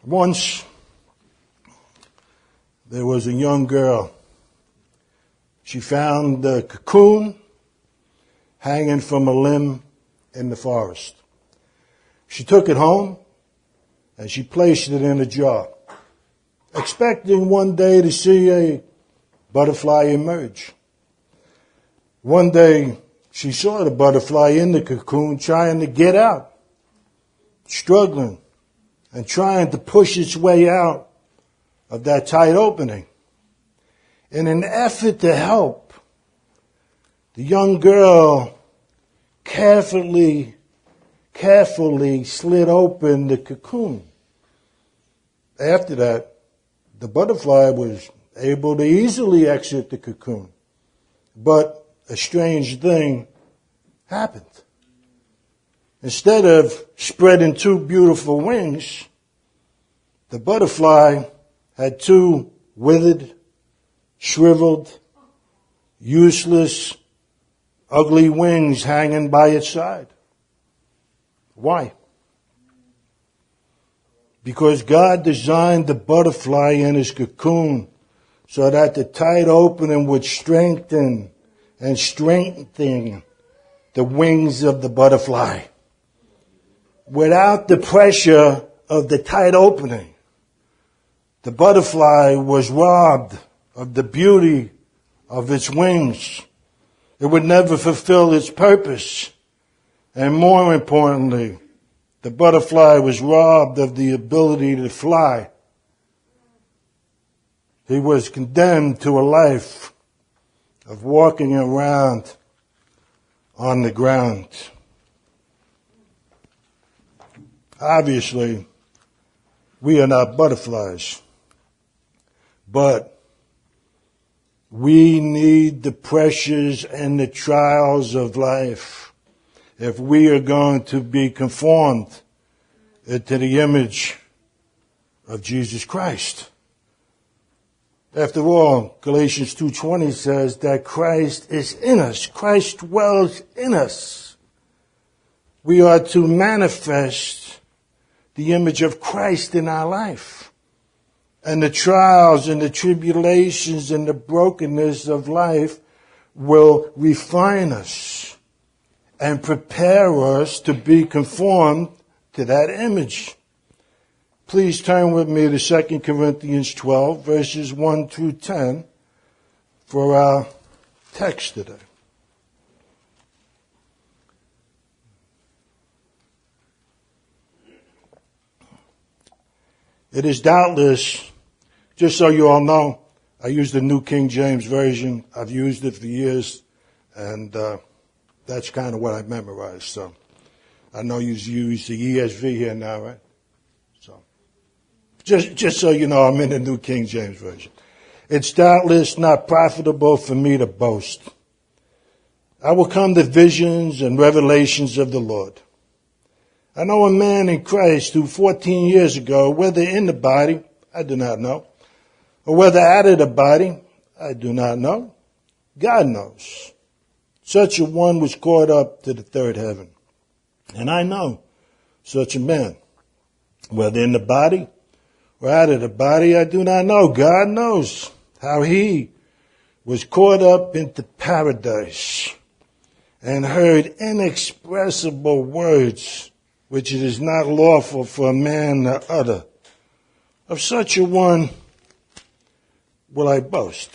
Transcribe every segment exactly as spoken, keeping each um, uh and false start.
Once, there was a young girl. She found the cocoon hanging from a limb in the forest. She took it home and she placed it in a jar, expecting one day to see a butterfly emerge. One day, she saw the butterfly in the cocoon trying to get out, struggling and trying to push its way out of that tight opening. In an effort to help, the young girl carefully, carefully slid open the cocoon. After that, the butterfly was able to easily exit the cocoon. But a strange thing happened. Instead of spreading two beautiful wings, the butterfly had two withered, shriveled, useless, ugly wings hanging by its side. Why? Because God designed the butterfly in his cocoon so that the tight opening would strengthen and strengthen the wings of the butterfly. Without the pressure of the tight opening, the butterfly was robbed of the beauty of its wings. It would never fulfill its purpose. And more importantly, the butterfly was robbed of the ability to fly. He was condemned to a life of walking around on the ground. Obviously, we are not butterflies, but we need the pressures and the trials of life if we are going to be conformed into the image of Jesus Christ. After all, Galatians two twenty says that Christ is in us. Christ dwells in us. We are to manifest the image of Christ in our life. And the trials and the tribulations and the brokenness of life will refine us and prepare us to be conformed to that image. Please turn with me to Second Corinthians twelve, verses one through ten for our text today. It is doubtless, just so you all know, I use the New King James Version. I've used it for years, and uh, that's kind of what I memorized. So I know you use the E S V here now, right? So just, just so you know, I'm in the New King James Version. It's doubtless not profitable for me to boast. I will come to visions and revelations of the Lord. I know a man in Christ who fourteen years ago, whether in the body, I do not know, or whether out of the body, I do not know. God knows. Such a one was caught up to the third heaven. And I know such a man, whether in the body or out of the body, I do not know. God knows how he was caught up into paradise and heard inexpressible words which it is not lawful for a man to utter. Of such a one will I boast.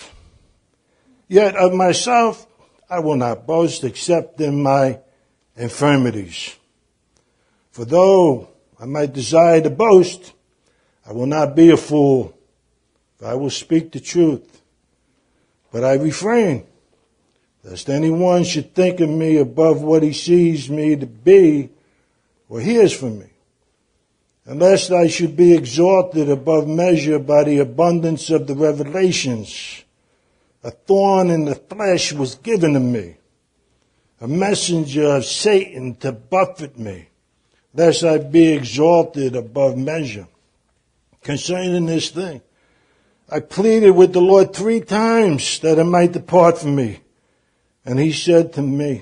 Yet of myself I will not boast except in my infirmities. For though I might desire to boast, I will not be a fool, for I will speak the truth. But I refrain, lest anyone should think of me above what he sees me to be or hears from me, and lest I should be exalted above measure by the abundance of the revelations. A thorn in the flesh was given to me, a messenger of Satan to buffet me, lest I be exalted above measure. Concerning this thing, I pleaded with the Lord three times that it might depart from me. And he said to me,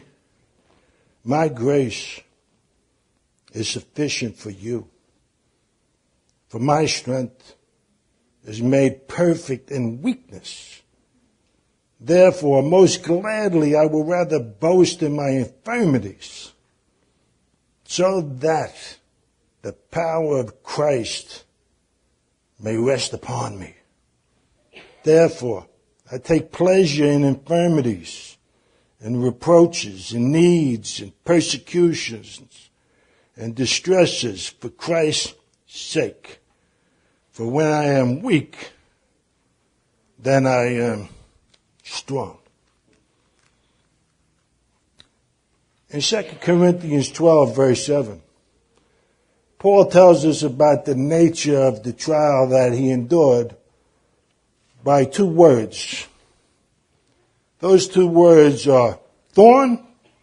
my grace is sufficient for you, For my strength is made perfect in weakness. Therefore, most gladly I will rather boast in my infirmities, so that the power of Christ may rest upon me. Therefore, I take pleasure in infirmities, and reproaches, and needs, and persecutions, and distresses for Christ's sake. For when I am weak, then I am strong. In Second Corinthians twelve, verse seven, Paul tells us about the nature of the trial that he endured by two words. Those two words are thorn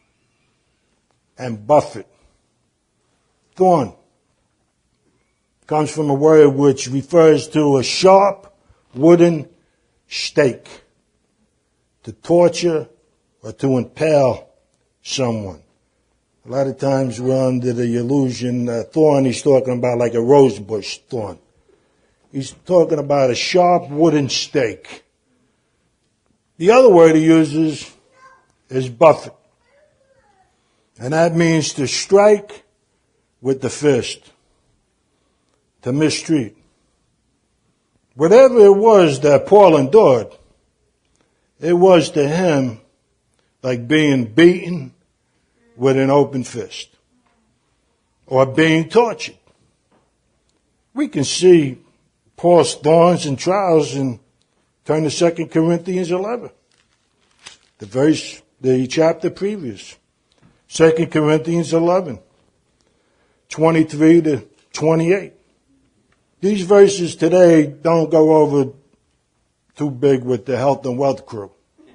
and buffet. Thorn comes from a word which refers to a sharp wooden stake to torture or to impale someone. A lot of times we're under the illusion uh, thorn, he's talking about like a rose bush thorn. He's talking about a sharp wooden stake. The other word he uses is buffet. And that means to strike with the fist, to mistreat. Whatever it was that Paul endured, it was to him like being beaten with an open fist or being tortured. We can see Paul's thorns and trials and turn to Second Corinthians eleven, the verse, the chapter previous. Second Corinthians eleven, twenty-three to twenty-eight. These verses today don't go over too big with the health and wealth crew.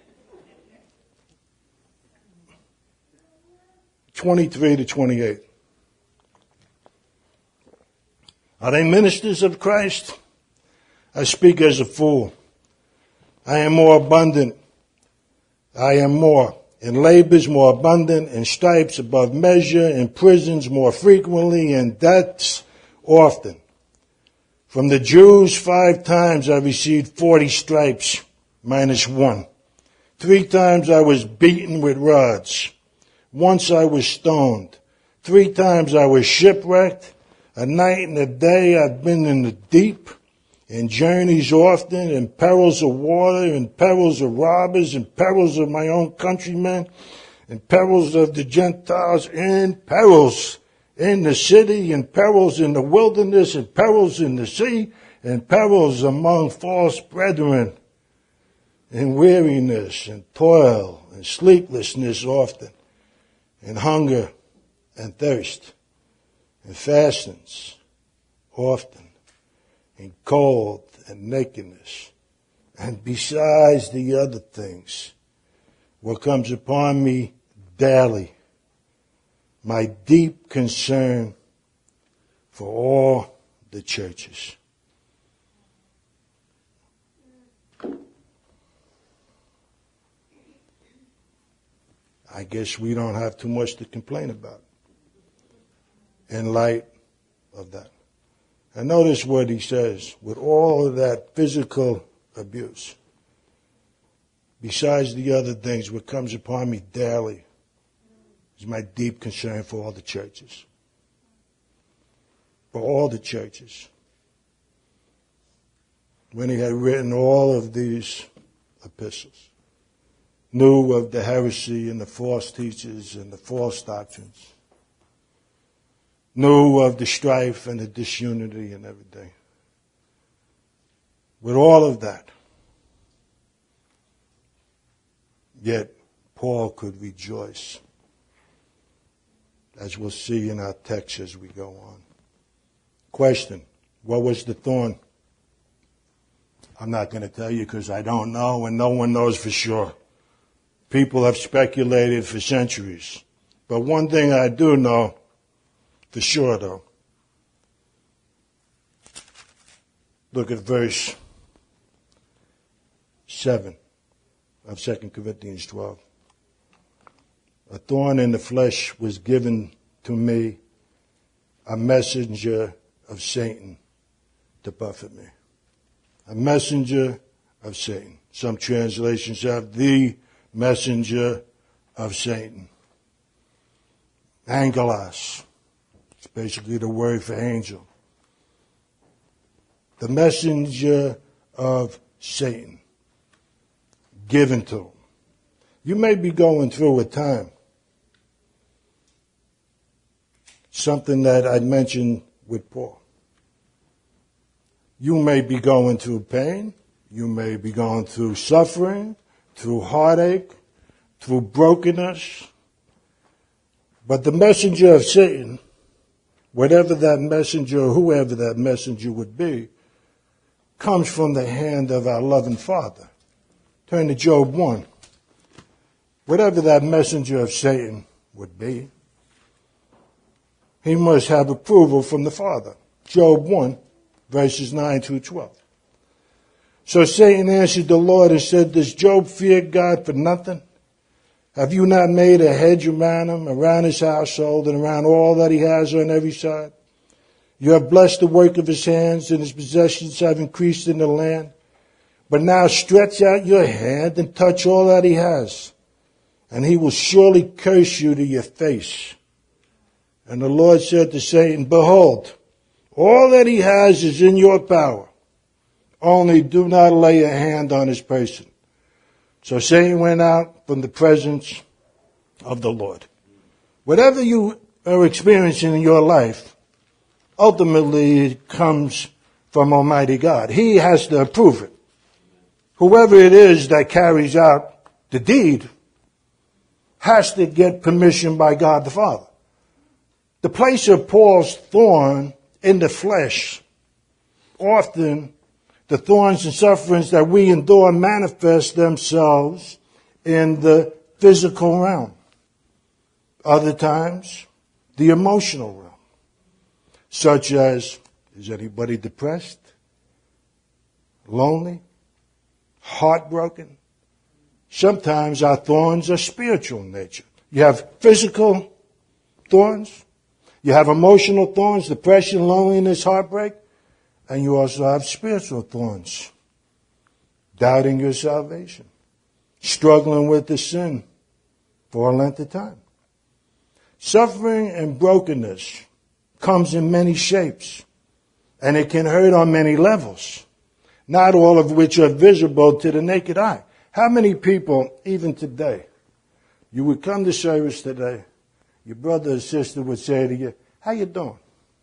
twenty-three to twenty-eight. Are they ministers of Christ? I speak as a fool. I am more abundant. I am more. In labors more abundant, in stripes above measure, in prisons more frequently, in deaths often. From the Jews five times I received forty stripes, minus one. Three times I was beaten with rods. Once I was stoned. Three times I was shipwrecked. A night and a day I've been in the deep, in journeys often, in perils of water, in perils of robbers, in perils of my own countrymen, in perils of the Gentiles, in perils in the city, in perils in the wilderness, in perils in the sea, in perils among false brethren, in weariness and toil and sleeplessness often, in hunger and thirst, in fastings often, in cold and nakedness, and besides the other things, what comes upon me daily, my deep concern for all the churches. I guess we don't have too much to complain about in light of that. And notice what he says, with all of that physical abuse, besides the other things, what comes upon me daily is my deep concern for all the churches. For all the churches. When he had written all of these epistles, knew of the heresy and the false teachers and the false doctrines, knew of the strife and the disunity and everything. With all of that, yet Paul could rejoice, as we'll see in our text as we go on. Question, what was the thorn? I'm not going to tell you because I don't know and no one knows for sure. People have speculated for centuries. But one thing I do know for sure, though. Look at verse seven of Second Corinthians twelve. A thorn in the flesh was given to me, a messenger of Satan, to buffet me. A messenger of Satan. Some translations have the messenger of Satan. Angelos. It's basically the word for angel. The messenger of Satan. Given to him. You may be going through a time. Something that I mentioned with Paul. You may be going through pain. You may be going through suffering, through heartache, through brokenness. But the messenger of Satan, whatever that messenger or whoever that messenger would be, comes from the hand of our loving Father. Turn to Job one. Whatever that messenger of Satan would be, he must have approval from the Father. Job one, verses nine through twelve. So Satan answered the Lord and said, does Job fear God for nothing? Have you not made a hedge around him, around his household, and around all that he has on every side? You have blessed the work of his hands, and his possessions have increased in the land. But now stretch out your hand and touch all that he has, and he will surely curse you to your face. And the Lord said to Satan, behold, all that he has is in your power. Only do not lay a hand on his person. So Satan went out from the presence of the Lord. Whatever you are experiencing in your life, ultimately it comes from Almighty God. He has to approve it. Whoever it is that carries out the deed has to get permission by God the Father. The place of Paul's thorn in the flesh, often the thorns and sufferings that we endure manifest themselves in the physical realm. Other times, the emotional realm. Such as, is anybody depressed? Lonely? Heartbroken? Sometimes our thorns are spiritual in nature. You have physical thorns. You have emotional thorns, depression, loneliness, heartbreak. And you also have spiritual thorns. Doubting your salvation. Struggling with the sin for a length of time. Suffering and brokenness comes in many shapes. And it can hurt on many levels. Not all of which are visible to the naked eye. How many people, even today, you would come to service today, your brother or sister would say to you, how you doing?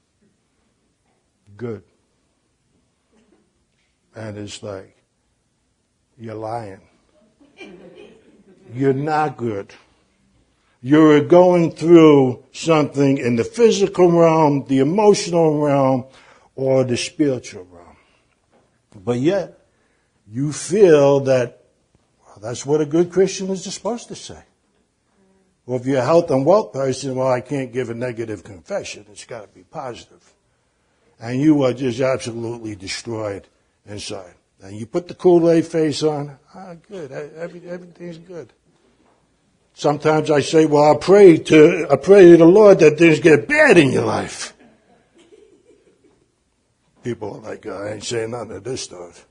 Good. And it's like, you're lying. You're not good. You're going through something in the physical realm, the emotional realm, or the spiritual realm. But yet, you feel that well, that's what a good Christian is supposed to say. Well, if you're a health and wealth person, well, I can't give a negative confession. It's got to be positive. And you are just absolutely destroyed inside. And you put the Kool-Aid face on, ah, good, Every, everything's good. Sometimes I say, well, I pray to, I pray to the Lord that things get bad in your life. People are like, oh, I ain't saying nothing to this stuff.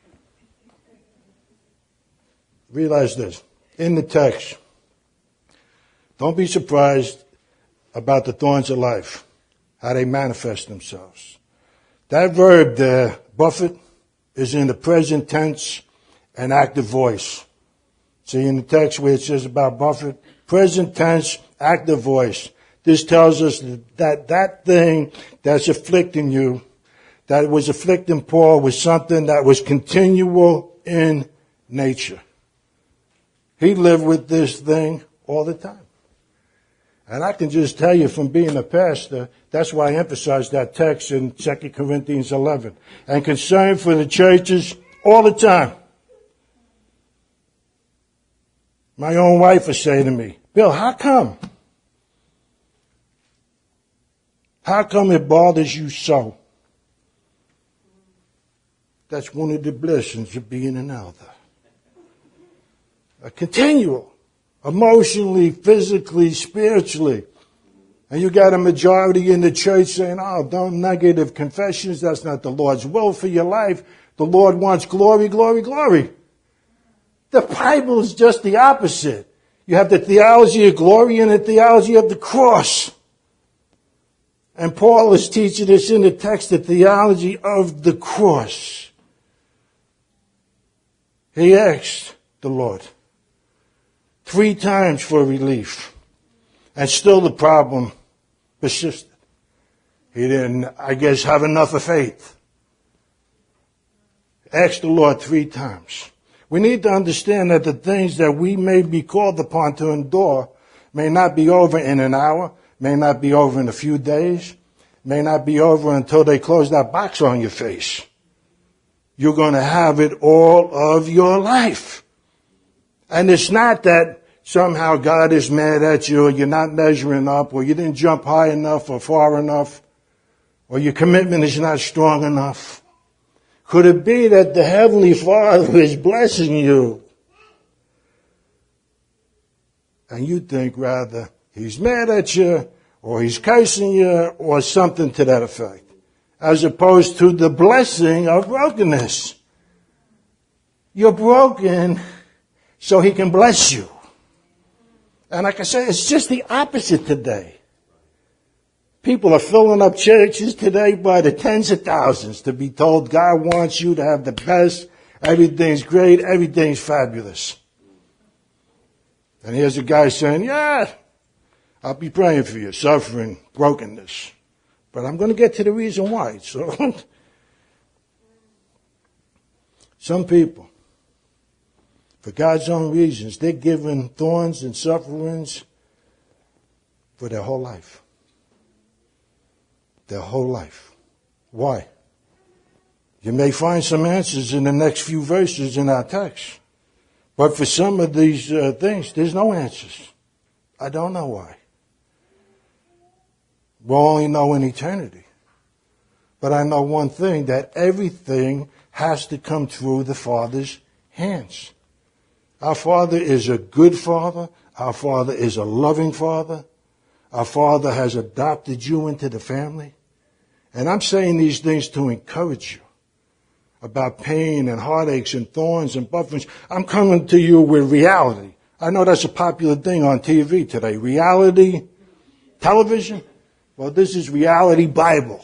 Realize this. In the text, don't be surprised about the thorns of life, how they manifest themselves. That verb there, buffet, is in the present tense and active voice. See in the text where it says about buffet, present tense, active voice. This tells us that that thing that's afflicting you, that was afflicting Paul, was something that was continual in nature. He lived with this thing all the time. And I can just tell you from being a pastor, that's why I emphasize that text in Second Corinthians eleven. And concern for the churches all the time. My own wife would say to me, Bill, how come? How come it bothers you so? That's one of the blessings of being an elder. A continual, emotionally, physically, spiritually, And you got a majority in the church saying, oh, don't negative confessions. That's not the Lord's will for your life. The Lord wants glory, glory, glory. The Bible is just the opposite. You have the theology of glory and the theology of the cross. And Paul is teaching us in the text the theology of the cross. He asked the Lord three times for relief. And still the problem persisted. He didn't, I guess, have enough of faith. Asked the Lord three times. We need to understand that the things that we may be called upon to endure may not be over in an hour, may not be over in a few days, may not be over until they close that box on your face. You're going to have it all of your life. And it's not that somehow God is mad at you, or you're not measuring up, or you didn't jump high enough or far enough, or your commitment is not strong enough. Could it be that the Heavenly Father is blessing you? And you think rather He's mad at you, or He's cursing you, or something to that effect, as opposed to the blessing of brokenness. You're broken so He can bless you. And like I said, it's just the opposite today. People are filling up churches today by the tens of thousands to be told God wants you to have the best, everything's great, everything's fabulous. And here's a guy saying, yeah, I'll be praying for you, suffering, brokenness. But I'm going to get to the reason why. So, some people, for God's own reasons, they're given thorns and sufferings for their whole life. Their whole life. Why? You may find some answers in the next few verses in our text. But for some of these uh, things, there's no answers. I don't know why. We'll only know in eternity. But I know one thing, that everything has to come through the Father's hands. Our Father is a good Father. Our Father is a loving Father. Our Father has adopted you into the family. And I'm saying these things to encourage you about pain and heartaches and thorns and buffetings. I'm coming to you with reality. I know that's a popular thing on T V today. Reality television. Well, this is reality Bible.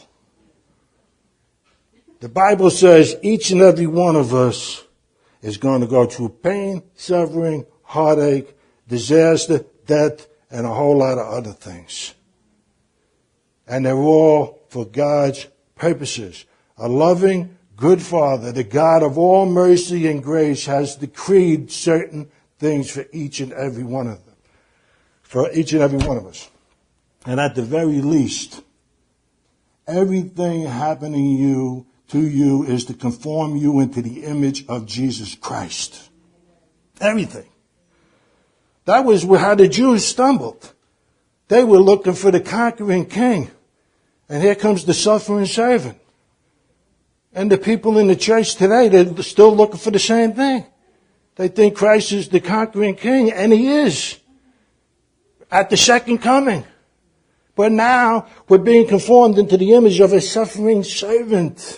The Bible says each and every one of us is going to go through pain, suffering, heartache, disaster, death, and a whole lot of other things. And they're all for God's purposes. A loving, good Father, the God of all mercy and grace, has decreed certain things for each and every one of them. For each and every one of us. And at the very least, everything happening you to you is to conform you into the image of Jesus Christ. Everything. That was how the Jews stumbled. They were looking for the conquering king. And here comes the suffering servant. And the people in the church today, they're still looking for the same thing. They think Christ is the conquering king, and He is. At the second coming. But now we're being conformed into the image of a suffering servant.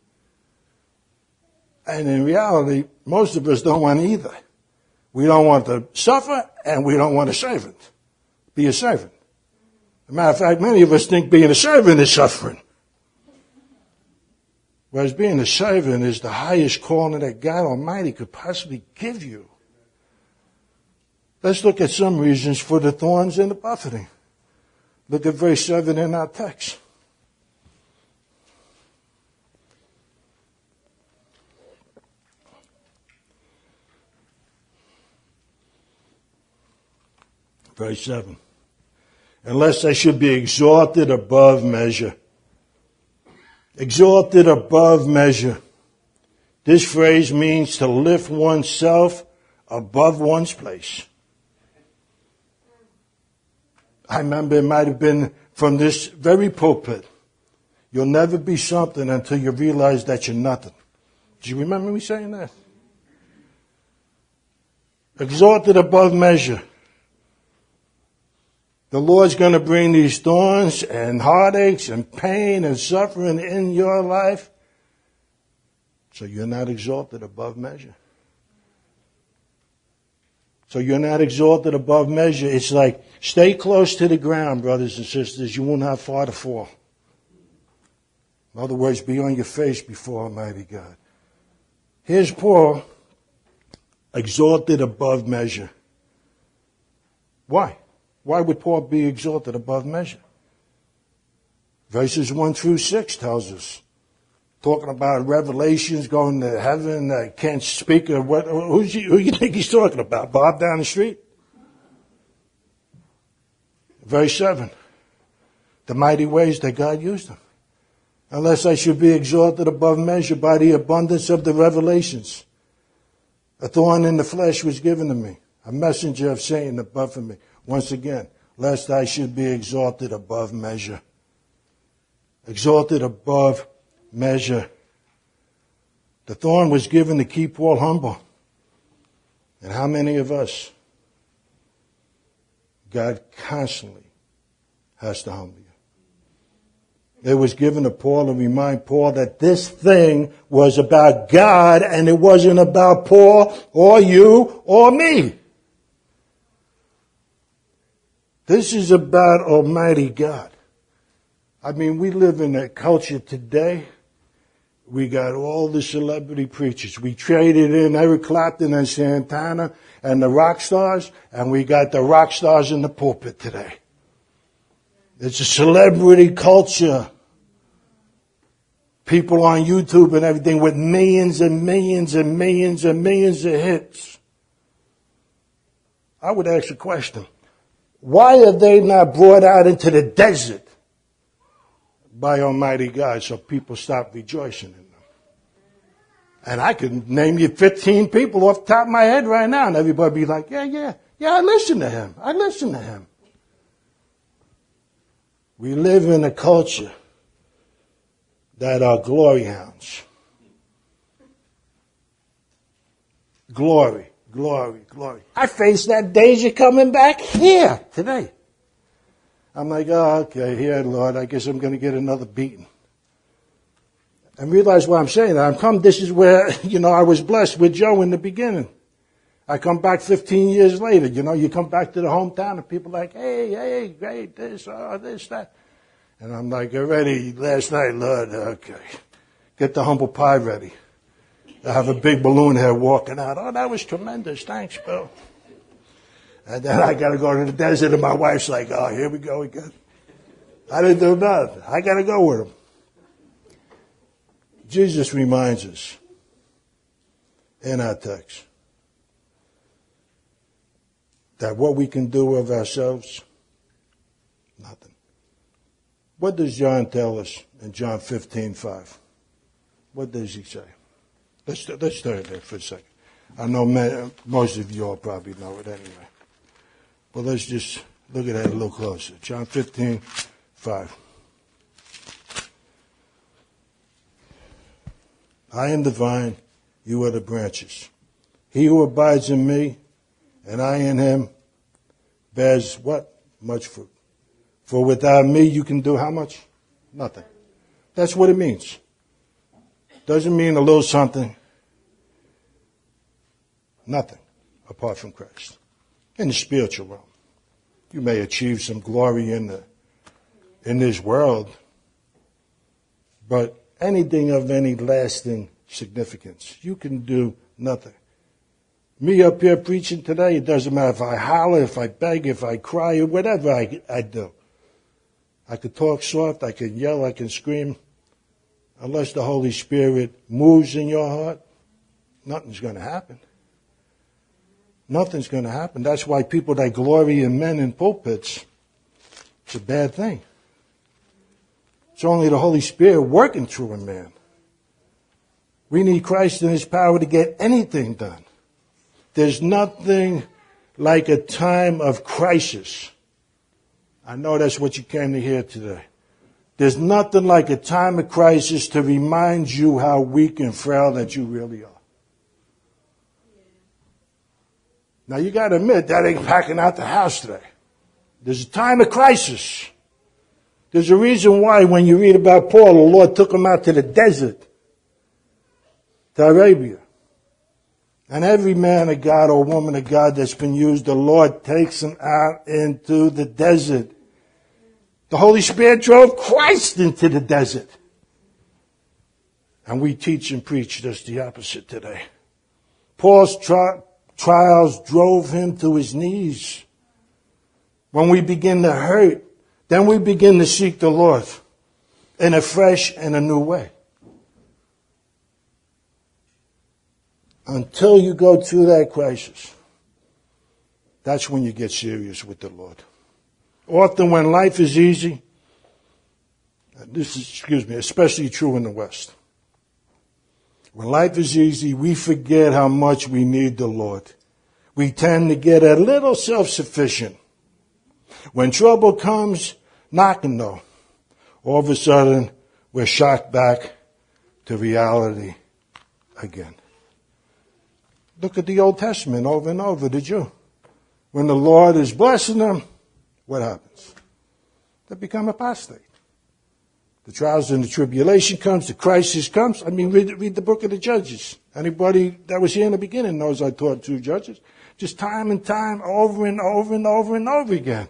And in reality, most of us don't want either. We don't want to suffer, and we don't want a servant. Be a servant. As a matter of fact, many of us think being a servant is suffering. Whereas being a servant is the highest calling that God Almighty could possibly give you. Let's look at some reasons for the thorns and the buffeting. Look at verse seven in our text. Verse seven. Unless I should be exalted above measure. Exalted above measure. This phrase means to lift oneself above one's place. I remember it might have been from this very pulpit. You'll never be something until you realize that you're nothing. Do you remember me saying that? Exalted above measure. The Lord's going to bring these thorns and heartaches and pain and suffering in your life so you're not exalted above measure. So you're not exalted above measure. It's like, stay close to the ground, brothers and sisters. You won't have far to fall. In other words, be on your face before Almighty God. Here's Paul, exalted above measure. Why? Why would Paul be exalted above measure? Verses one through six tells us. Talking about revelations, going to heaven, uh, can't speak. Or what? Who's you, who do you think he's talking about? Bob down the street? Verse seven. The mighty ways that God used him. Unless I should be exalted above measure by the abundance of the revelations. A thorn in the flesh was given to me. A messenger of Satan above me. Once again, lest I should be exalted above measure. Exalted above measure. The thorn was given to keep Paul humble. And how many of us, God constantly has to humble you? It was given to Paul to remind Paul that this thing was about God and it wasn't about Paul or you or me. This is about Almighty God. I mean, we live in a culture today. We got all the celebrity preachers. We traded in Eric Clapton and Santana and the rock stars, and we got the rock stars in the pulpit today. It's a celebrity culture. People on YouTube and everything with millions and millions and millions and millions of hits. I would ask a question. Why are they not brought out into the desert by Almighty God so people stop rejoicing in them? And I could name you fifteen people off the top of my head right now, and everybody be like, yeah, yeah, yeah, I listen to him. I listen to him. We live in a culture that are glory hounds. Glory, glory, glory. I face that danger coming back here today. I'm like, oh, okay, here, Lord, I guess I'm going to get another beating. And realize why I'm saying that. I'm come, this is where, you know, I was blessed with Joe in the beginning. I come back fifteen years later, you know, you come back to the hometown and people are like, hey, hey, great, this, oh, this, that. And I'm like, already last night, Lord, okay, get the humble pie ready. I have a big balloon head walking out. Oh, that was tremendous. Thanks, Bill. And then I got to go to the desert, and my wife's like, oh, here we go again. I didn't do nothing. I got to go with him. Jesus reminds us in our text that what we can do of ourselves, nothing. What does John tell us in John fifteen five? What does he say? Let's, let's turn there for a second. I know many, most of you all probably know it anyway. But let's just look at that a little closer. John fifteen five. I am the vine, you are the branches. He who abides in me, and I in him, bears what? Much fruit. For without me, you can do how much? Nothing. That's what it means. Doesn't mean a little something. Nothing apart from Christ. In the spiritual realm. You may achieve some glory in the in this world, but anything of any lasting significance, you can do nothing. Me up here preaching today, it doesn't matter if I holler, if I beg, if I cry, or whatever I, I do. I could talk soft, I can yell, I can scream. Unless the Holy Spirit moves in your heart, nothing's going to happen. Nothing's going to happen. That's why people that glory in men in pulpits, it's a bad thing. It's only the Holy Spirit working through a man. We need Christ and his power to get anything done. There's nothing like a time of crisis. I know that's what you came to hear today. There's nothing like a time of crisis to remind you how weak and frail that you really are. Now you got to admit that ain't packing out the house today. There's a time of crisis. There's a reason why when you read about Paul, the Lord took him out to the desert, to Arabia. And every man of God or woman of God that's been used, the Lord takes them out into the desert. The Holy Spirit drove Christ into the desert. And we teach and preach just the opposite today. Paul's tri- trials drove him to his knees. When we begin to hurt, then we begin to seek the Lord in a fresh and a new way. Until you go through that crisis, that's when you get serious with the Lord. Often when life is easy, this is, excuse me, especially true in the West. When life is easy, we forget how much we need the Lord. We tend to get a little self-sufficient. When trouble comes knocking though, all of a sudden we're shocked back to reality again. Look at the Old Testament over and over, did you? When the Lord is blessing them, what happens? They become apostate. The trials and the tribulation comes, the crisis comes. I mean, read, read the book of the Judges. Anybody that was here in the beginning knows I taught two Judges. Just time and time, over and over and over and over again.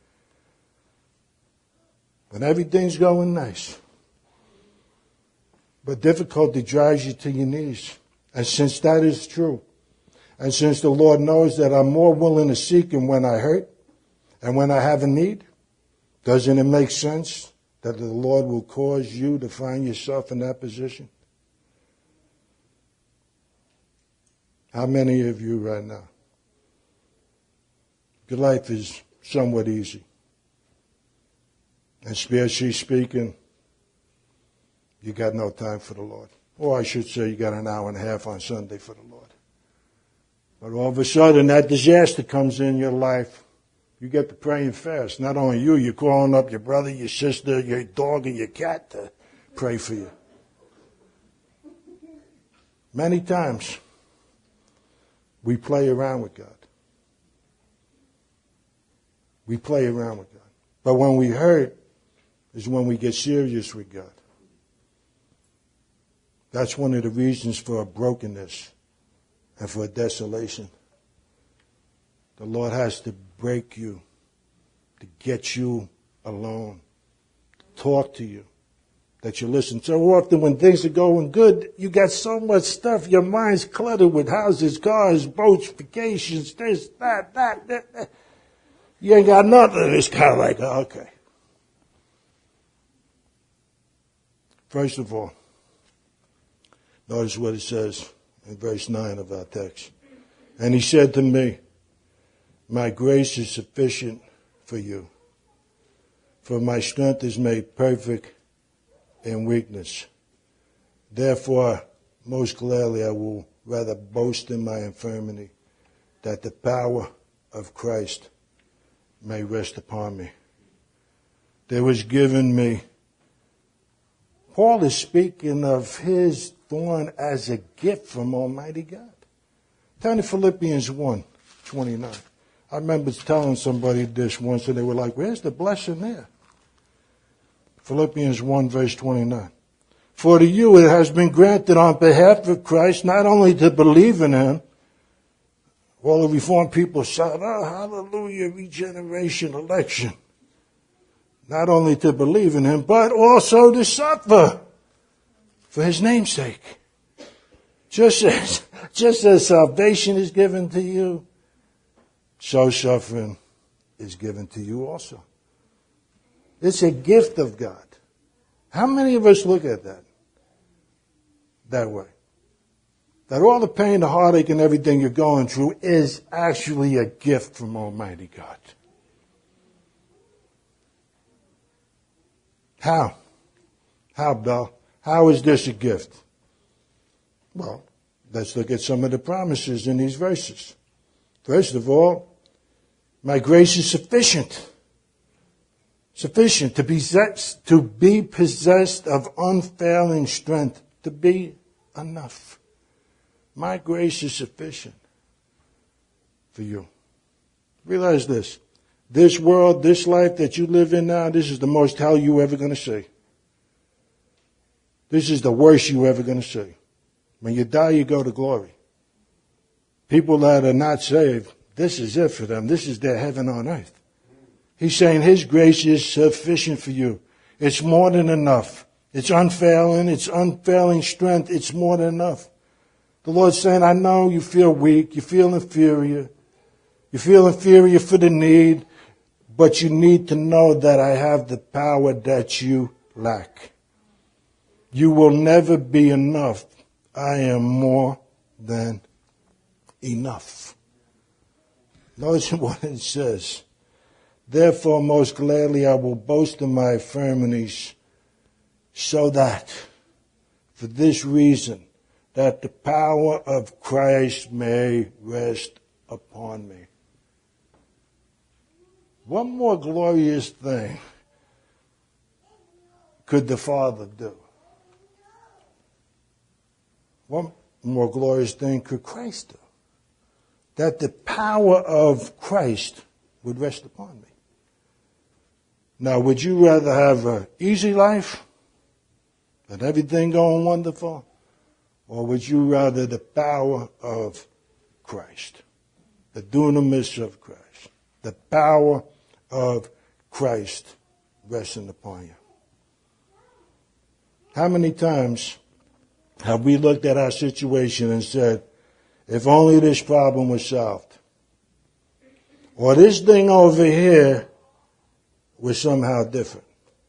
When everything's going nice. But difficulty drives you to your knees. And since that is true, and since the Lord knows that I'm more willing to seek Him when I hurt and when I have a need, doesn't it make sense that the Lord will cause you to find yourself in that position? How many of you right now? Your life is somewhat easy. And spiritually speaking, you got no time for the Lord. Or I should say you got an hour and a half on Sunday for the Lord. But all of a sudden that disaster comes in your life. You get to praying fast. Not only you, you're calling up your brother, your sister, your dog, and your cat to pray for you. Many times we play around with God. We play around with God. But when we hurt is when we get serious with God. That's one of the reasons for a brokenness and for a desolation. The Lord has to break you, to get you alone, to talk to you, that you listen. So often when things are going good, you got so much stuff, your mind's cluttered with houses, cars, boats, vacations, this, that, that, that, that. You ain't got nothing. It's kind of like, okay. First of all, notice what it says in verse nine of our text. And he said to me, my grace is sufficient for you, for my strength is made perfect in weakness. Therefore, most gladly I will rather boast in my infirmity, that the power of Christ may rest upon me. There was given me, Paul is speaking of his thorn as a gift from Almighty God. Turn to Philippians one twenty-nine. I remember telling somebody this once and they were like, where's the blessing there? Philippians one verse twenty-nine. For to you it has been granted on behalf of Christ not only to believe in Him. All the Reformed people shout, oh, hallelujah, regeneration, election. Not only to believe in Him, but also to suffer for His name's sake. Just as, just as salvation is given to you, so suffering is given to you also. It's a gift of God. How many of us look at that that way? That all the pain, the heartache, and everything you're going through is actually a gift from Almighty God. How? How, Bill? How is this a gift? Well, let's look at some of the promises in these verses. First of all, my grace is sufficient. Sufficient to be possessed, to be possessed of unfailing strength, to be enough. My grace is sufficient for you. Realize this. This world, this life that you live in now, this is the most hell you ever going to see. This is the worst you ever going to see. When you die, you go to glory. People that are not saved, this is it for them. This is their heaven on earth. He's saying His grace is sufficient for you. It's more than enough. It's unfailing. It's unfailing strength. It's more than enough. The Lord's saying, I know you feel weak. You feel inferior. You feel inferior for the need. But you need to know that I have the power that you lack. You will never be enough. I am more than enough. Notice what it says. Therefore, most gladly I will boast in my infirmities, so that, for this reason, that the power of Christ may rest upon me. What more glorious thing could the Father do? What more glorious thing could Christ do? That the power of Christ would rest upon me. Now, would you rather have an easy life and everything going wonderful? Or would you rather the power of Christ? The dunamis of Christ. The power of Christ resting upon you. How many times have we looked at our situation and said, if only this problem was solved? Or this thing over here was somehow different.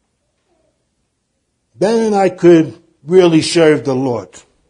Then I could really serve the Lord.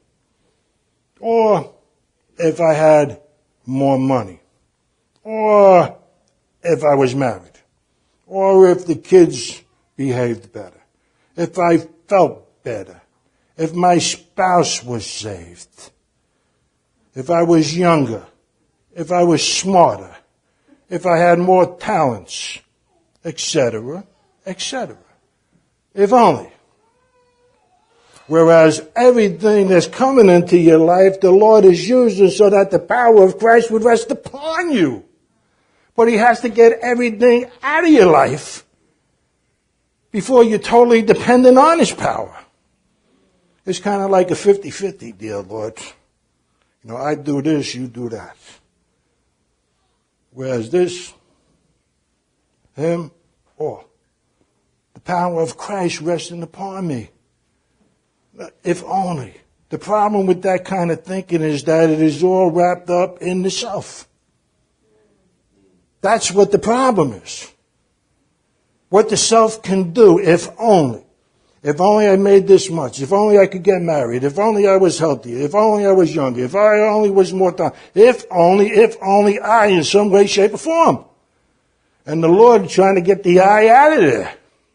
Or if I had more money. Or if I was married. Or if the kids behaved better. If I felt better. If my spouse was saved. If I was younger. If I was smarter. If I had more talents. Etc. Etc. If only. Whereas everything that's coming into your life, the Lord is using so that the power of Christ would rest upon you. But He has to get everything out of your life before you're totally dependent on His power. It's kind of like a fifty-fifty deal, Lord. You know, I do this, you do that. Whereas this, Him, or the power of Christ resting upon me. If only. The problem with that kind of thinking is that it is all wrapped up in the self. That's what the problem is. What the self can do, if only. If only I made this much. If only I could get married. If only I was healthy. If only I was younger. If I only was more time. If only, if only I in some way, shape, or form. And the Lord trying to get the I out of there.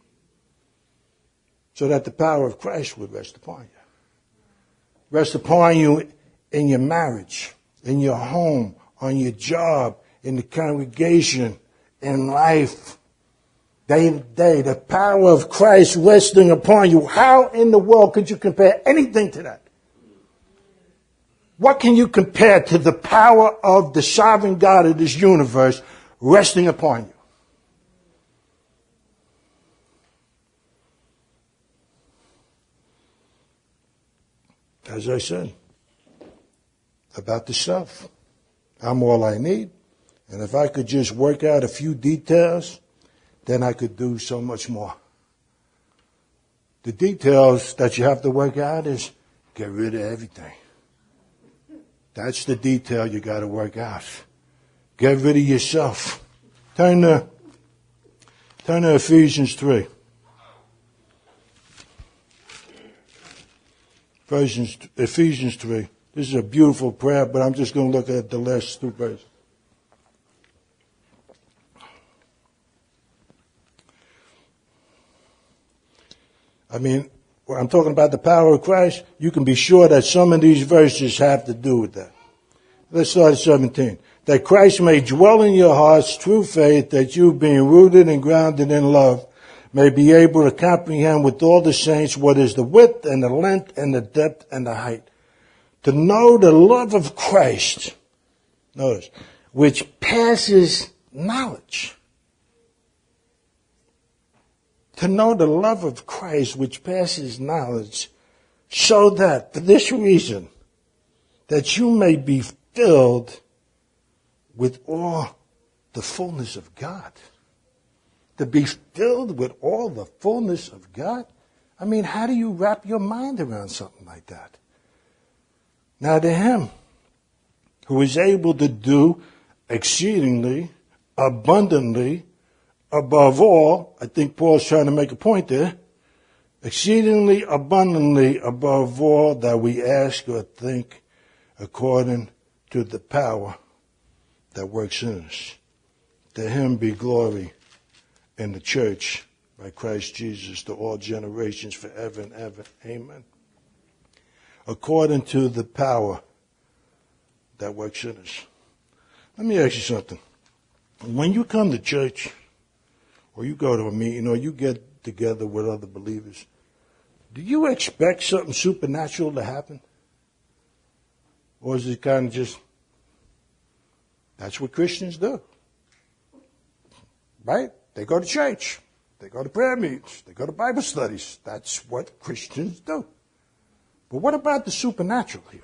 So that the power of Christ would rest upon you. Rest upon you in your marriage, in your home, on your job, in the congregation, in life. Day to day, the power of Christ resting upon you. How in the world could you compare anything to that? What can you compare to the power of the sovereign God of this universe resting upon you? As I said, about the self. I'm all I need. And if I could just work out a few details, then I could do so much more. The details that you have to work out is get rid of everything. That's the detail you got to work out. Get rid of yourself. Turn to, turn to Ephesians three. Ephesians, Ephesians three. This is a beautiful prayer, but I'm just going to look at the last two verses. I mean, when I'm talking about the power of Christ, you can be sure that some of these verses have to do with that. Let's start at seventeen. That Christ may dwell in your hearts through faith, that you, being rooted and grounded in love, may be able to comprehend with all the saints what is the width and the length and the depth and the height. To know the love of Christ, notice, which passes knowledge. to know the love of Christ which passes knowledge, so that for this reason, that you may be filled with all the fullness of God. To be filled with all the fullness of God? I mean, how do you wrap your mind around something like that? Now to him who is able to do exceedingly, abundantly, above all, I think Paul's trying to make a point there, exceedingly abundantly above all that we ask or think, according to the power that works in us. To him be glory in the church by Christ Jesus to all generations forever and ever. Amen. According to the power that works in us. Let me ask you something. When you come to church, or you go to a meeting, or you get together with other believers, do you expect something supernatural to happen? Or is it kind of just, that's what Christians do? Right? They go to church. They go to prayer meetings. They go to Bible studies. That's what Christians do. But what about the supernatural here?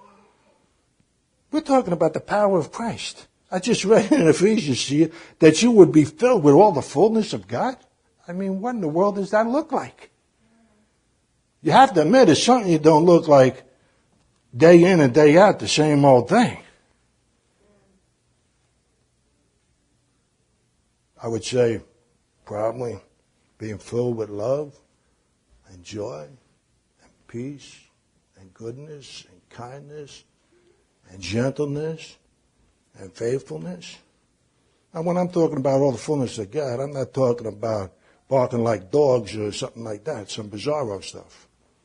We're talking about the power of Christ. I just read in Ephesians here that you would be filled with all the fullness of God. I mean, what in the world does that look like? You have to admit it's something you don't look like day in and day out, the same old thing. I would say probably being filled with love and joy and peace and goodness and kindness and gentleness and faithfulness. And when I'm talking about all the fullness of God, I'm not talking about barking like dogs or something like that, some bizarro stuff.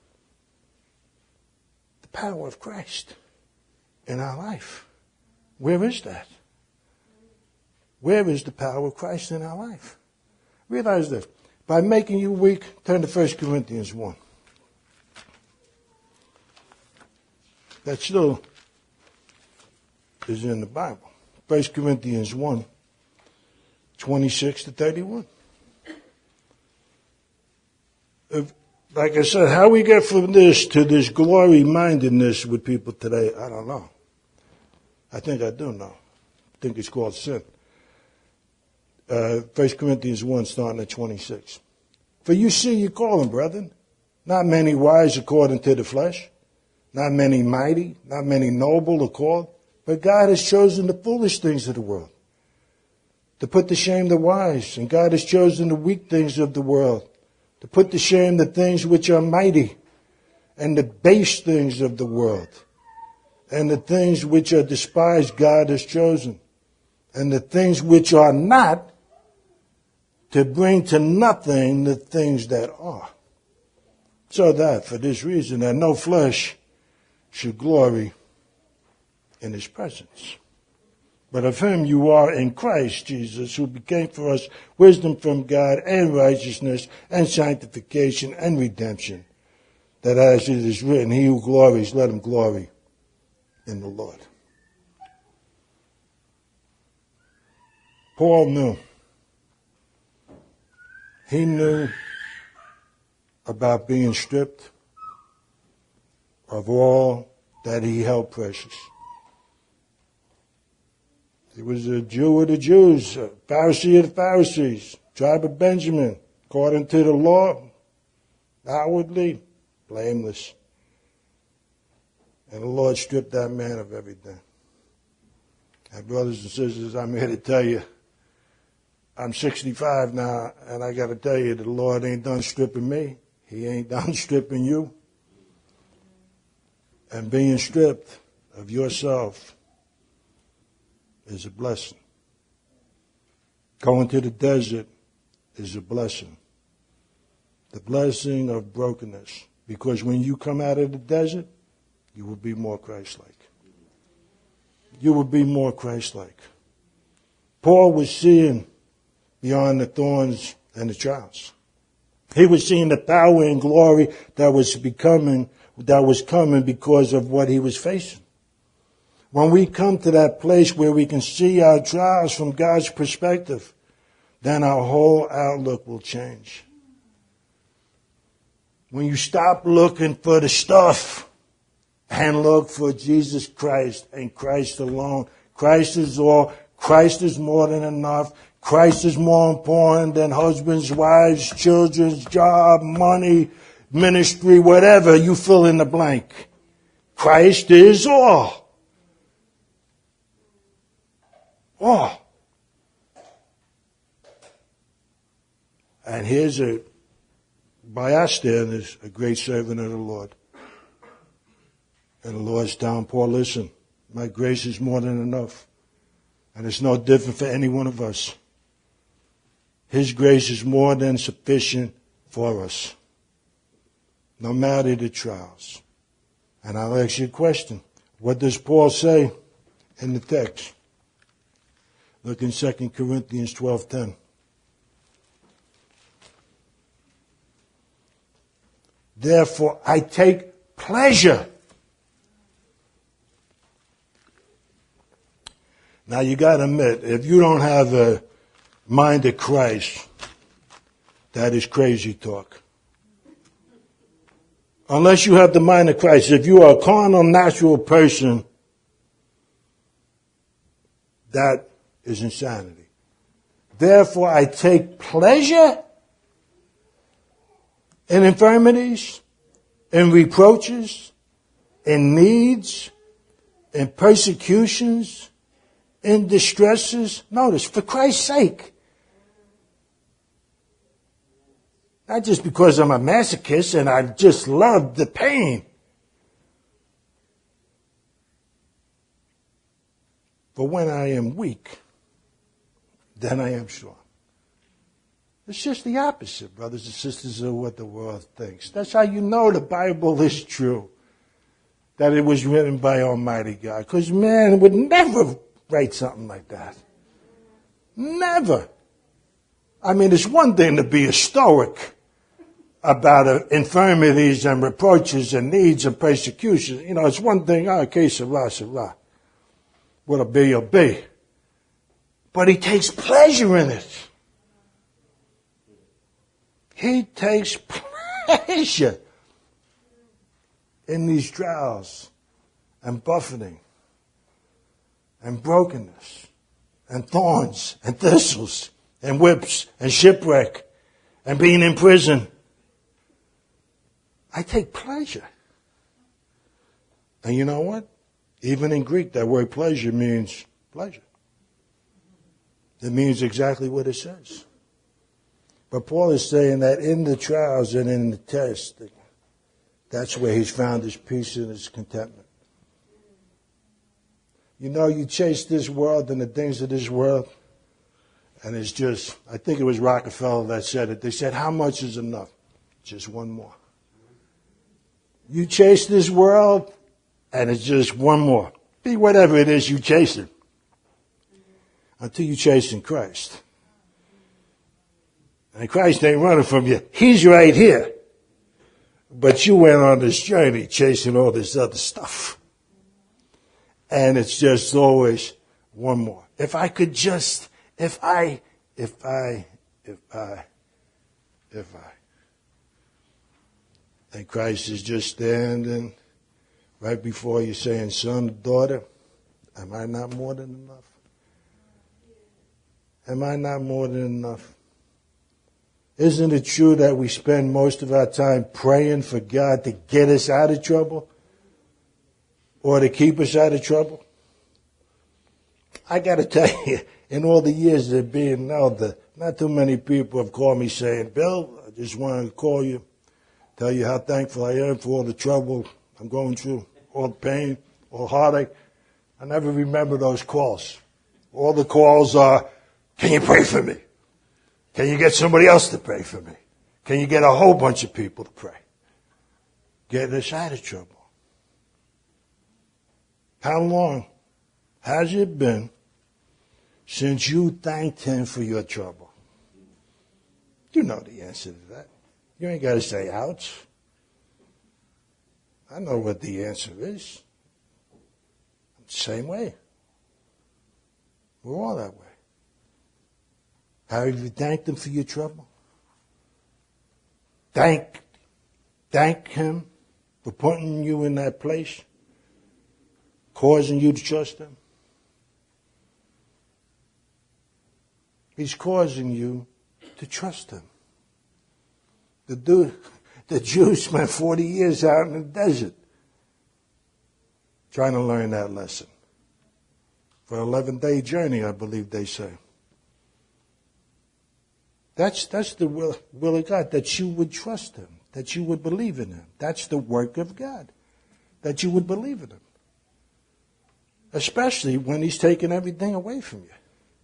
The power of Christ in our life. Where is that? Where is the power of Christ in our life? Realize this. By making you weak, turn to First Corinthians one. That still is in the Bible. First Corinthians one, twenty-six to thirty-one. If, like I said, how we get from this to this glory-mindedness with people today, I don't know. I think I do know. I think it's called sin. Uh, First Corinthians one, starting at twenty-six. For you see your calling, brethren. Not many wise according to the flesh. Not many mighty. Not many noble are called. But God has chosen the foolish things of the world to put to shame the wise. And God has chosen the weak things of the world to put to shame the things which are mighty, and the base things of the world. And the things which are despised God has chosen. And the things which are not, to bring to nothing the things that are. So that, for this reason, that no flesh should glory in his presence. But of him you are in Christ Jesus, who became for us wisdom from God and righteousness and sanctification and redemption. That as it is written, he who glories, let him glory in the Lord. Paul knew. He knew about being stripped of all that he held precious. He was a Jew of the Jews, a Pharisee of the Pharisees, tribe of Benjamin, according to the law, outwardly blameless. And the Lord stripped that man of everything. And brothers and sisters, I'm here to tell you, I'm sixty-five now, and I got to tell you, the Lord ain't done stripping me. He ain't done stripping you. And being stripped of yourself is a blessing. Going to the desert is a blessing. The blessing of brokenness. Because when you come out of the desert, you will be more Christ-like. You will be more Christ-like. Paul was seeing beyond the thorns and the trials. He was seeing the power and glory that was becoming, that was coming because of what he was facing. When we come to that place where we can see our trials from God's perspective, then our whole outlook will change. when you stop looking for the stuff and look for Jesus Christ and Christ alone. Christ is all. Christ is more than enough. Christ is more important than husbands, wives, children's job, money, ministry, whatever. You fill in the blank. Christ is all. All. And here's a, by our standards, a great servant of the Lord. And the Lord's telling Paul, listen, my grace is more than enough. And it's no different for any one of us. His grace is more than sufficient for us, no matter the trials. And I'll ask you a question. What does Paul say in the text? Look in Second Corinthians twelve ten. Therefore, I take pleasure. Now, you got to admit, if you don't have a mind of Christ, that is crazy talk. Unless you have the mind of Christ, if you are a carnal, natural person, that is insanity. Therefore, I take pleasure in infirmities, in reproaches, in needs, in persecutions, in distresses. Notice, for Christ's sake. Not just because I'm a masochist and I just love the pain. For when I am weak, then I am strong. It's just the opposite, brothers and sisters, of what the world thinks. That's how you know the Bible is true. That it was written by Almighty God. Because man would never write something like that. Never. I mean, it's one thing to be a stoic about uh, infirmities and reproaches and needs and persecution. You know, it's one thing, oh, okay, Sarah, Sarah. What'll be, will be. But he takes pleasure in it. He takes pleasure in these trials and buffeting and brokenness and thorns and thistles and whips and shipwreck and being in prison. I take pleasure. And you know what? Even in Greek, that word pleasure means pleasure. It means exactly what it says. But Paul is saying that in the trials and in the test, that's where he's found his peace and his contentment. You know, you chase this world and the things of this world, and it's just, I think it was Rockefeller that said it. They said, how much is enough? Just one more. You chase this world, and it's just one more. Be whatever it is you chase it. Until you chase in Christ. And Christ ain't running from you. He's right here. But you went on this journey chasing all this other stuff. And it's just always one more. If I could just, if I, if I, if I, if I. And Christ is just standing right before you saying, son, daughter, am I not more than enough? Am I not more than enough? Isn't it true that we spend most of our time praying for God to get us out of trouble or to keep us out of trouble? I got to tell you, in all the years of being an elder, not too many people have called me saying, Bill, I just wanted to call you, tell you how thankful I am for all the trouble I'm going through, all the pain, all heartache. I never remember those calls. All the calls are, can you pray for me? Can you get somebody else to pray for me? Can you get a whole bunch of people to pray? Get us out of trouble. How long has it been since you thanked him for your trouble? You know the answer to that. You ain't got to say, ouch. I know what the answer is. Same way. We're all that way. Have you thanked him for your trouble? Thank thank him for putting you in that place, causing you to trust him? He's causing you to trust him. The, dude, the Jews spent forty years out in the desert trying to learn that lesson. For an eleven-day journey, I believe they say. That's, that's the will, will of God, that you would trust him, that you would believe in him. That's the work of God, that you would believe in him. Especially when he's taking everything away from you.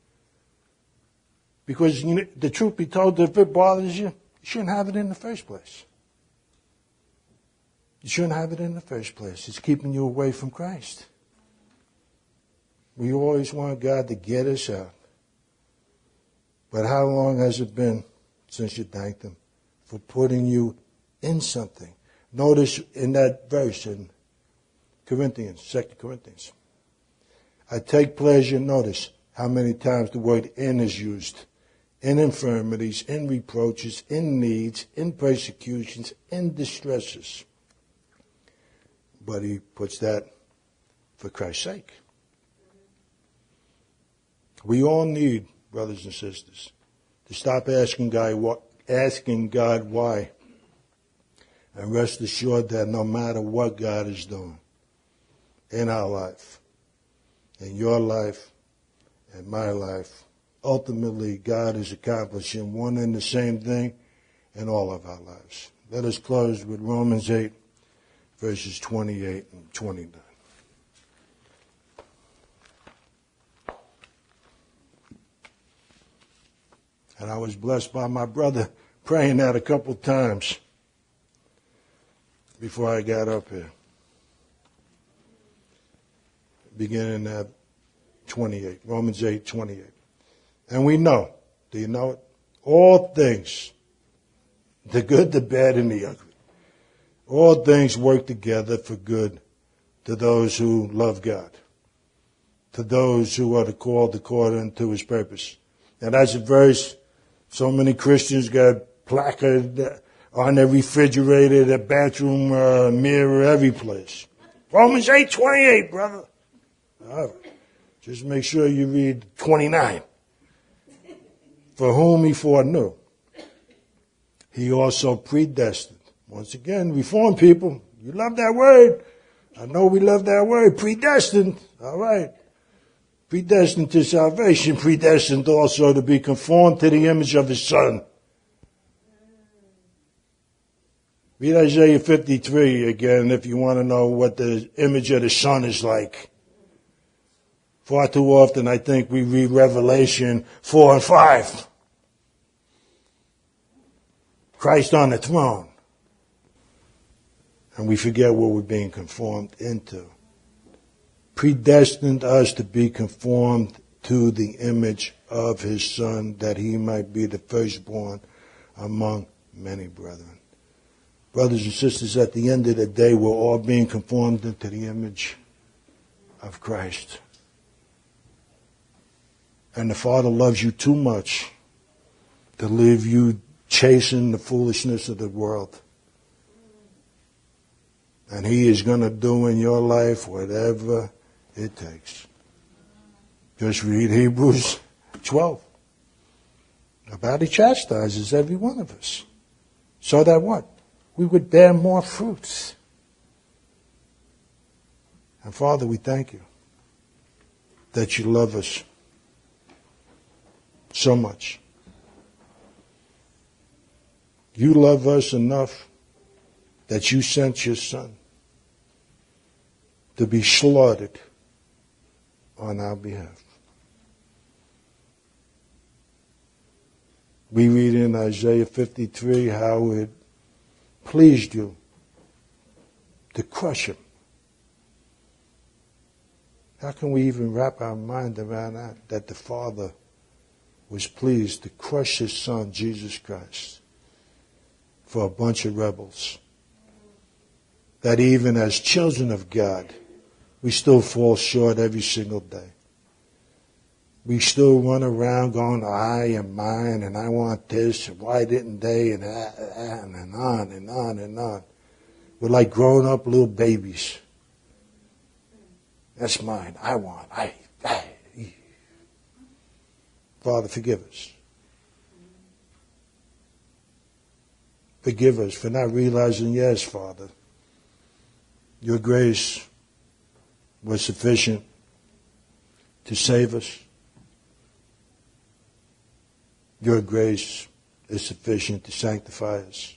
Because you know, the truth be told, if it bothers you, you shouldn't have it in the first place. You shouldn't have it in the first place. It's keeping you away from Christ. We always want God to get us out. But how long has it been since you thanked him for putting you in something? Notice in that verse in Corinthians, Second Corinthians. I take pleasure, notice how many times the word in is used. In infirmities, in reproaches, in needs, in persecutions, in distresses. But he puts that for Christ's sake. We all need, brothers and sisters, to stop asking God what, asking God why, and rest assured that no matter what God is doing in our life, in your life, in my life, ultimately God is accomplishing one and the same thing in all of our lives. Let us close with Romans eight, verses twenty-eight and twenty-nine. And I was blessed by my brother praying that a couple times before I got up here. Beginning at twenty-eight, Romans eight, twenty-eight. And we know, do you know it? All things, the good, the bad, and the ugly, all things work together for good to those who love God, to those who are called according to his purpose. Now that's a verse so many Christians got placard on their refrigerator, their bathroom uh, mirror, every place. Romans eight twenty-eight, brother. All right. Just make sure you read twenty-nine. For whom he foreknew, he also predestined. Once again, Reformed people, you love that word. I know we love that word. Predestined. All right. Predestined to salvation. Predestined also to be conformed to the image of his Son. Read Isaiah fifty-three again if you want to know what the image of the Son is like. Far too often I think we read Revelation four and five. Christ on the throne. And we forget what we're being conformed into. Predestined us to be conformed to the image of his Son, that he might be the firstborn among many brethren. Brothers and sisters, at the end of the day, we're all being conformed into the image of Christ. And the Father loves you too much to leave you chasing the foolishness of the world. And he is going to do in your life whatever it takes. Just read Hebrews twelve. About he chastises every one of us. So that what? We would bear more fruits. And Father, we thank you that you love us so much. You love us enough that you sent your Son to be slaughtered on our behalf. We read in Isaiah fifty-three how it pleased you to crush him. How can we even wrap our mind around that, that the Father was pleased to crush his Son, Jesus Christ, for a bunch of rebels? That even as children of God, we still fall short every single day. We still run around going, I and mine, and I want this, and why didn't they, and, and, and on and on and on. We're like grown up little babies. That's mine. I want. I, I. Father, forgive us. Forgive us for not realizing, yes, Father, your grace was sufficient to save us. Your grace is sufficient to sanctify us.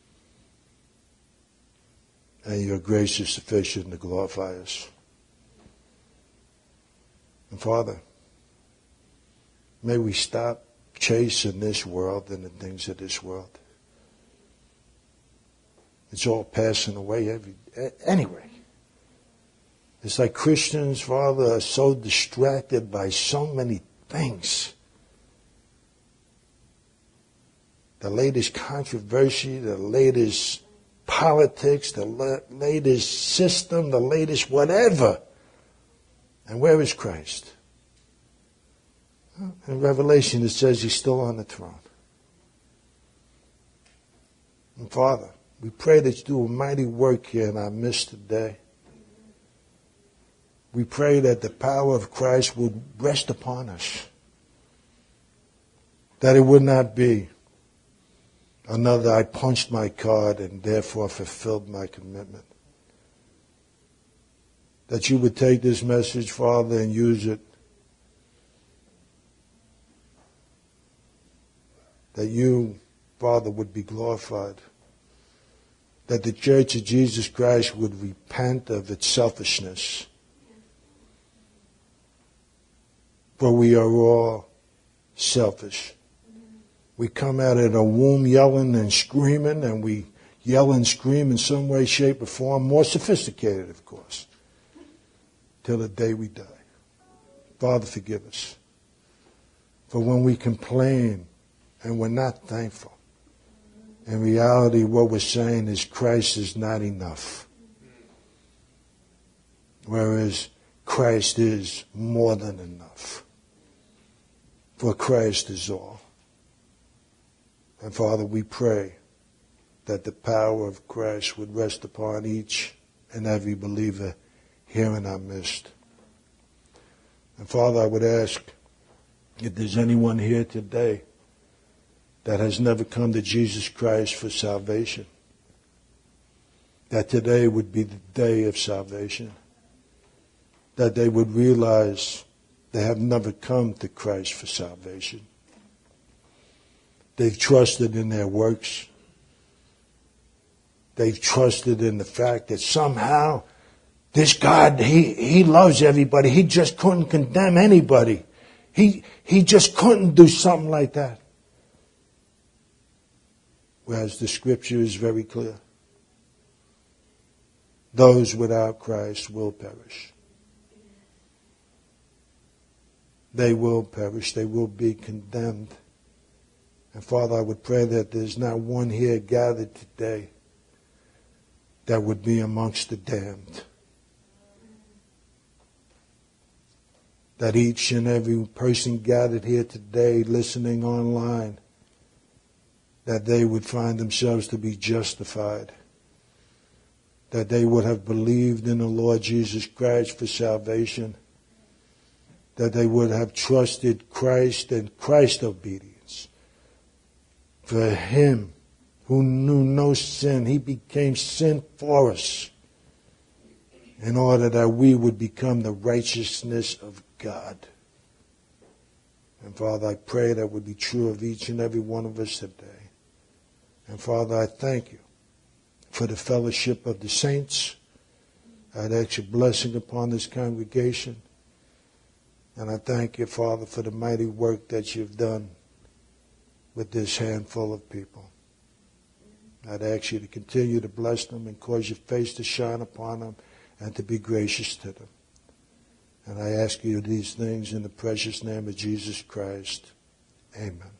And your grace is sufficient to glorify us. And Father, may we stop chasing this world and the things of this world. It's all passing away every, anyway. It's like Christians, Father, are so distracted by so many things. The latest controversy, the latest politics, the la- latest system, the latest whatever. And where is Christ? In Revelation it says he's still on the throne. And Father, we pray that you do a mighty work here in our midst today. We pray that the power of Christ would rest upon us. That it would not be another, I punched my card and therefore fulfilled my commitment. That you would take this message, Father, and use it. That you, Father, would be glorified. That the Church of Jesus Christ would repent of its selfishness. For we are all selfish. We come out of the womb yelling and screaming, and we yell and scream in some way, shape, or form, more sophisticated, of course, till the day we die. Father, forgive us. For when we complain and we're not thankful, in reality, what we're saying is Christ is not enough. Whereas Christ is more than enough. For Christ is all. And Father, we pray that the power of Christ would rest upon each and every believer here in our midst. And Father, I would ask if there's anyone here today that has never come to Jesus Christ for salvation, that today would be the day of salvation, that they would realize they have never come to Christ for salvation. They've trusted in their works. They've trusted in the fact that somehow this God, he, he loves everybody. He just couldn't condemn anybody. He, he just couldn't do something like that. Whereas the scripture is very clear. Those without Christ will perish. They will perish. They will be condemned. And Father, I would pray that there's not one here gathered today that would be amongst the damned. That each and every person gathered here today, listening online, that they would find themselves to be justified. That they would have believed in the Lord Jesus Christ for salvation. That they would have trusted Christ and Christ's obedience. For him who knew no sin, he became sin for us in order that we would become the righteousness of God. And Father, I pray that would be true of each and every one of us today. And Father, I thank you for the fellowship of the saints. I'd ask your blessing upon this congregation. And I thank you, Father, for the mighty work that you've done with this handful of people. I'd ask you to continue to bless them and cause your face to shine upon them and to be gracious to them. And I ask you these things in the precious name of Jesus Christ. Amen.